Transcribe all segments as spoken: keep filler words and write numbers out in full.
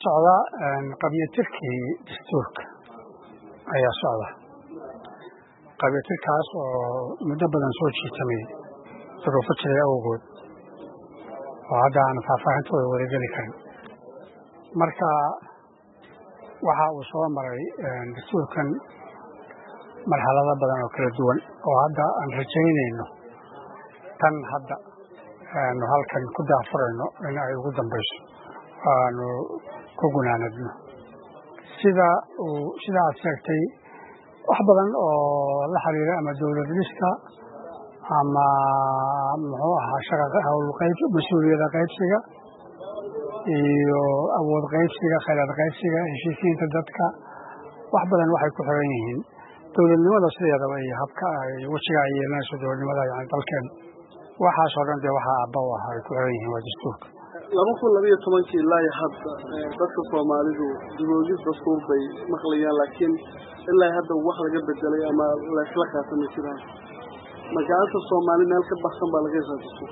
socda qabiyatirkii dastuurka ayaa socda qabiyatirkaas oo muddo badan soo jiitamay duruufo jiray awgood oo hadda aan faahfaahintooda wadageli karin marka waxa uu soo maray dastuurkan marxalado badan oo kala duwan oo hadda aan rajaynayno tan hadda aanu halkan ku daafurayno in ay ugu dambayso aanu ku gunaanadno sida uu sida aad sheegtay wax badan oo la xiriira ama dowlad dhiska ama muxuu ahaa shaqo hawl qayb mas'uuliyadda qaybsiga iyo awood qaybsiga khayraad qaybsiga heshiisiinta dadka wax badan waxay ku xiran yihiin dowladnimada sideedaba iyo habka ay wejiga ay yeelanayso dowladnimada yani dalkeen waxaasoo dhan dee waxaa abba u ah ay ku xiran yihiin waa dastuurka laba kun labayo tobankii ilaa iyo hadda dadka soomaalidu dibogis dastuur bay maqlayaan laakiin ilaa hadda wax laga bedelay ama laysla kaasama jiraan magaalada soomaali meel ka baxsan baa laga hesaa dastuur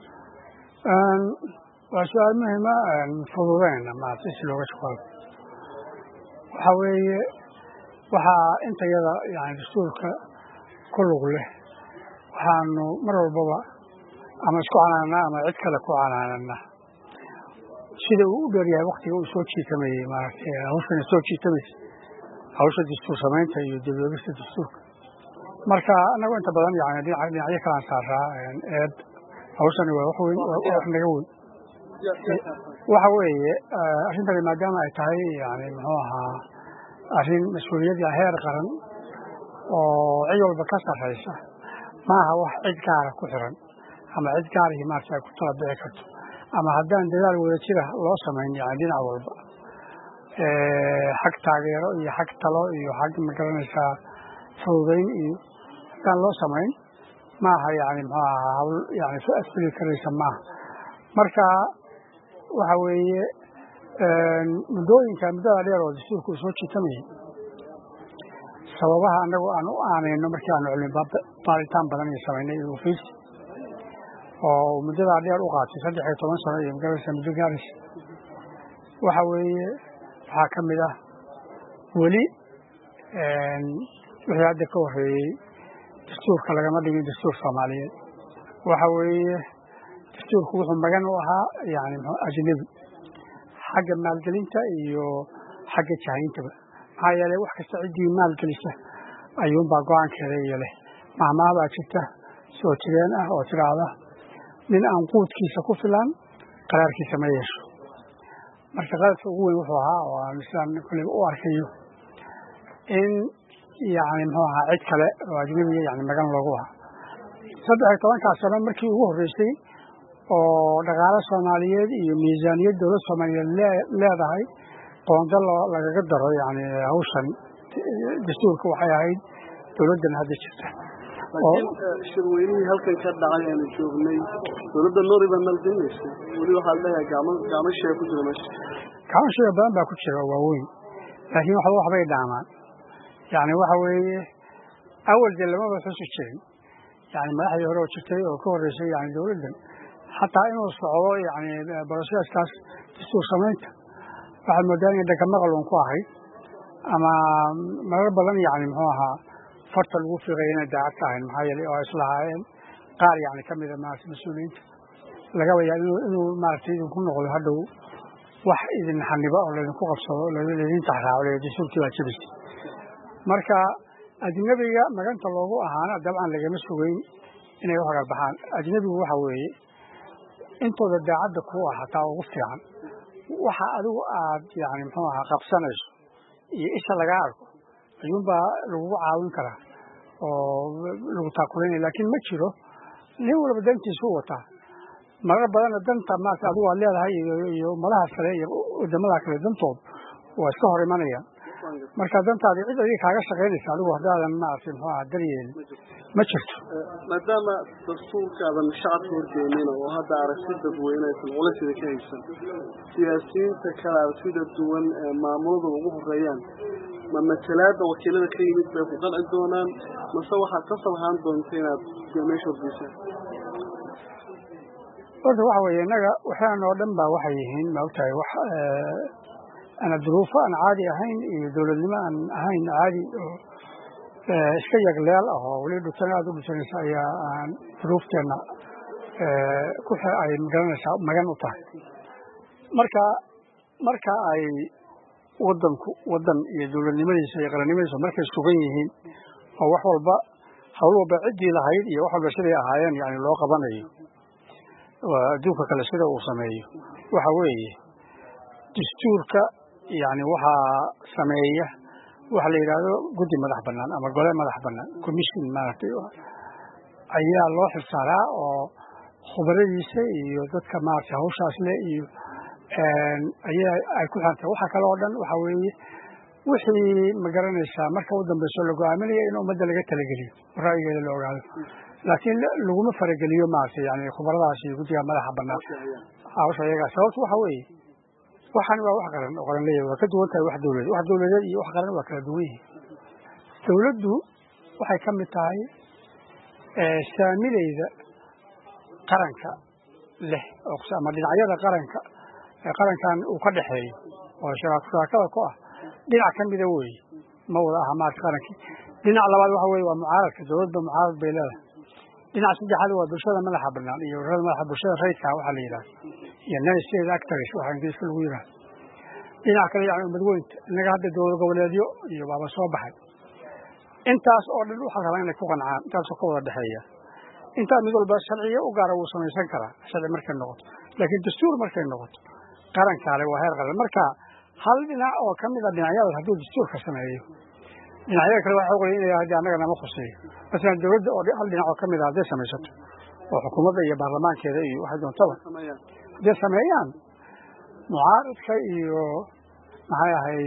waa su-aal muhiima fududeyna maarta si looga jawaabo waxa weeye waxaa intayada yani dastuurka ku lug leh waxaanu mar walbaba ama isku canaanaa ama cid kale ku canaanana sida uu u dheeryahay waktiga uu soo jiitamayey maaragtay hawshana soo jiitamaysa hawsha dastuur samaynta iyo dibogista dastuurka marka annagu inta badan yani dhinacyo kalaan saaraa eed hawshani waa wax weyn wax naga weyn waxa weeye arrintani maadaama ay tahay yani muxuu ahaa arrin mas-uuliyad heer qaran oo cid walba ka sarraysa maaha wax cid gaara ku xiran ama cid gaarihii maarta ay ku tala bixi karto ama haddaan dadaal wada jira loo samayn yani dhinac walba xag taageero iyo xag talo iyo xag magaranaysaa fududayn iyo haddaan loo samayn maaha yani muxuu ahaa hawl yani soo asfuli karaysa maaha marka waxa weeye muddooyinka muddada dheer oo dastuurka uu soo jiitamayay sababaha annagu aan u aanayno markii aanu cilmi baaritaan badan iyo samaynay iyo ofiis oo muddadaa dheer u qaatay saddex iyo toban sano iyo magaranaysa muddo gaaraysa waxa weeye waxaa ka mid ah weli wixii hadda ka horreeyey dastuurka lagama dhigin dastuur soomaaliyeed waxa weeye dastuurku wuxuu magan u ahaa yani ajnabi xagga maalgelinta iyo xagga jahayintaba maxaa yeelay wax kasta ciddii maalgelisa ayuunbaa go-aankeeda iyo leh mahmaah baa jirta soo jireen ah oo tiraahda nin aan quudkiisa ku filan qaraarkiisa ma yeesho marka qaladka ugu weyn wuxuu ahaa oo aan islaan kulliba u arkayo in yani muxuu ahaa cid kale oo ajnabiga yani magan loogu ahaa saddex iyo tobankaas sano markii ugu horreysay oo dhaqaale soomaaliyeed iyo miisaaniyad dowlad soomaaliyeed leedahay qoonda lagaga daro yani hawshan dastuurka waxay ahayd dowladdan hadda jirta laakiin shirweynihii halkan ka dhacay aanu joognay dowladda noori baa maalgelinaysa weli waxaa leeyahay gacmo gacmo shee ku jira meesha gacmo shee badan baa ku jira oo waaweyn laakiin waxba waxbay dhaamaan yani waxa weeye awal dee lamaba xusi jirin yani madaxdii hore oo jirtay oo ka horreysay yani dowladdan xataa inuu socdo yani broseskaas dastuur samaynta waxaad moodaa in dhanka maqal uun ku ahayd ama marar badan yani muxuu ahaa farta lagu fiiqaya inay daacad ka ahayn maxaa yeelay oo ay islahaayeen qaar yani ka mida maarata mas-uuliyiinta lagaba yaa inuu maaragtay idinku noqdo hadhow wax idin xaniba oo laydinku qabsado laydin taxraaco le dastuurkii baa jebisay marka ajnabiga maganta loogu ahaana dabcan lagama sugeyn inay u hagar baxaan ajnabigu waxa weeye intooda daacadda ku ah hataa ugu fiican waxa adigu aad yani muxuu ahaa qabsanayso iyo isha laga arko ayuunbaa lagugu caawin karaa oo lagu taakulanaya laakiin ma jiro nin walba dantiisu wataa marar badanna danta maarata adigu aad leedahay iyo ummadahaas kale iyo wadamada kale dantood waa iska hor imanayaan marka dantaadi cid adiga kaaga shaqaynaysa adigu haddaadan maaragtay muxuu ahaa daryeelin ma jirto maadaama dastuurkaadan shacabka horgeynin oo hadda aragti dadweyneysan culaysyada ka haysan siyaasiyiinta kale aragtida duwan ee maamulada ugu horeeyaan ma matalaada wakiilada ka yimid bay ku qanci doonaan mase waxaad ka sabhaan doonta inaad meesha horgeysaan horta waxa weeye innaga waxaan oo dhan baa waxay yihiin maogtahay wax أنا ظروف أنا عادي أهين دولة لما أنا أهين عادي إيش كي يقلال أو وليد السنة هذا السنة سايا ظروف كنا كل أي مكان مكان وطاه مركا مركا أي ودن ودن يدولة لما يسيقل لما يسمى مركز سوقيين أو وحول بق حولوا بعدي لهاي يوحول بشري أهايان يعني لو قبنا ودوفك على سيرة وسمية وحوي دستورك يعني وها سمية وحلا يرادو قدي مدح بنان أما قلنا مدح بنان كوميشن ما تيوه أيها الله الصلاة أو خبرة يسي يودك ما تهوش أصله يو أيها أكون حتى وها كلاودن وحوي وحي مقرن السامر كودن بسولو عملية إنه مدة لقيت تلقيه رأي اللي هو لكن لو ما فرق اليوم ماشي يعني خبرة شيء قلت يا ملح بنا أو شيء قاسوت وحوي وحن وحقرن وقرن ليه وكده وانت واحد دولة واحد دولة ذي وحقرن وكذا دويه دولته وحي كم تاعي شامل إذا قرنك له أقسام اللي عيادة قرنك قرن كان وقد حي وشراك شراك وقاه دين كم بدوي موضعها ما قرنك دين على بعض وحوي ومعارك دولة بمعارك بيلاله دين عشان جحلوا وبرشلونة ملح بنا يورد ملح برشلونة خيط كاو حليلا يعني الشيء أكثر شو حنقول في الويرة دين أكل يعني بدوين نقعد الدول قولاديو يبغى صباح أنت أصلا روح على إنك فوقنا عام أنت سقوط الدحية أنت مدول بس شرعية وقارو وصل يسكره عشان مركز النقط لكن دستور مركز النقط قارن كاره وهير قارن مركز هل بنا أو كم إذا بنايا هذول دستور كسمعيه بنايا كل واحد يقول إيه هذا أنا أنا مخصصي مثلا الدول هل بنا أو كم إذا هذا سمعته وحكومة هي برلمان كذا واحد ينطبق ده سمعيان معارض شيء معايا هاي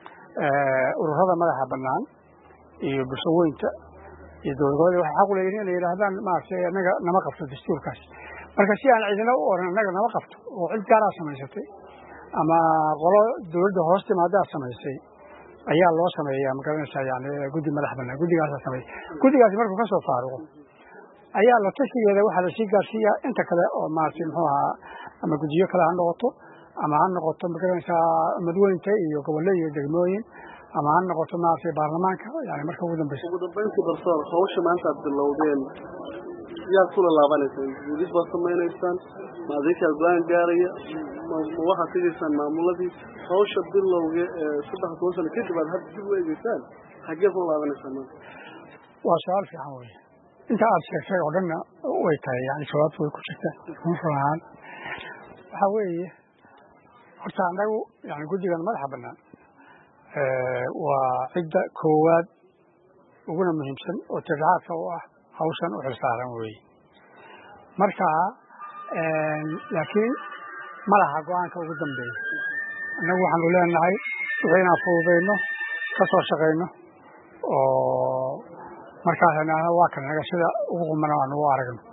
أروهذا ملح بنان يبصوا أنت يدور قولي وحقول لي إن هذا ما شيء أنا أنا ما قفت الدستور كاش مركز شيء أنا عندنا وأنا أنا ما قفت وعند كارا سمعتي أما قالوا دول ده هوست ما ده سمعتي أيها الله سمعي أما كان شيء يعني جودي ملح بنان جودي قاس سمعي جودي قاس مركز كسر فارغ أيها الله تشي هذا واحد شيء قاسية أنت كذا ما تنهوها أما جوديو كذا عنده قطو أما عنده قطو مثلا شا مدوين تي يقول لي يدعموين أما عنده قطو ما في برلمان يعني مركز ودن بس. ودن بس برصار خوش ما أنت عبد اللودين يا كل الله بنيتين وليش بس ما ينسان ما ذيك الزان جارية ما واحد تيجي سان معمولتي خوش عبد اللودين سبعة توصل كده بعد هذا تجيبوا أي جسال حقيقة الله بنيتان. وسؤال في حوي. أنت عارف شيء عندنا ويتاي يعني شباب في كل شيء مفروض حوي horta anagu yani gudigan madaxa banaan ee waa cidda koowaad ugu muhiimsan oo tiraahdo oo ah hawshan u xilsaaran weey marka ee laakiin malaha go'aanka ugu dambeeya anagu waxaan u leenahay waxayna fuudeyno ka soo shaqeyno oo marka hanana waa kan naga sida ugu qumana aan u aragno